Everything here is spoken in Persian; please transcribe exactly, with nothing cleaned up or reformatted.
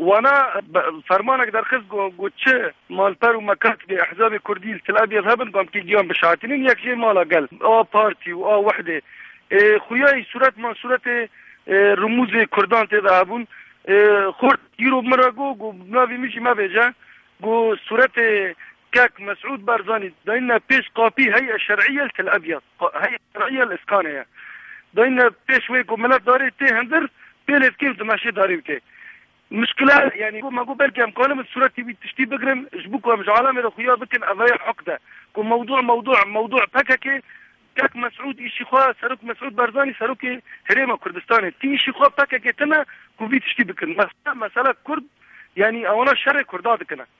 وانا فرمانك در خز گو چه مالپر و مکاتب احزاب کردی تل ابیض هبن قام کی گیان بشاتنین یک شی مالا قال آ پارتی و آ وحده خویای صورت ما صورت رموز کردان تذهبون خورد يرو مراغو گو ناوی میشی ما بيجا گو صورت كاك مسعود بارزاني داينا بيش قابي هيئة شرعية تل أبيض هيئة شرعية الإسكانية داينا بيش ويكو ملات داري تي هندر بيلت كيف تماشي داري بكي مشكلة يعني ما قو بالكي هم كلام الصورة تبي تشتي بقرم جبوكو مش عالم خويا بكن أضيع حقده كو موضوع موضوع موضوع بككي كاك مسعود إيشي خوا سروك مسعود بارزاني سروكي هريمة كردستاني تي إيشي خوا بككي تنا كو بي تشتي بكن مسألة مسألة كرد يعني أولا شرع كرداد كنا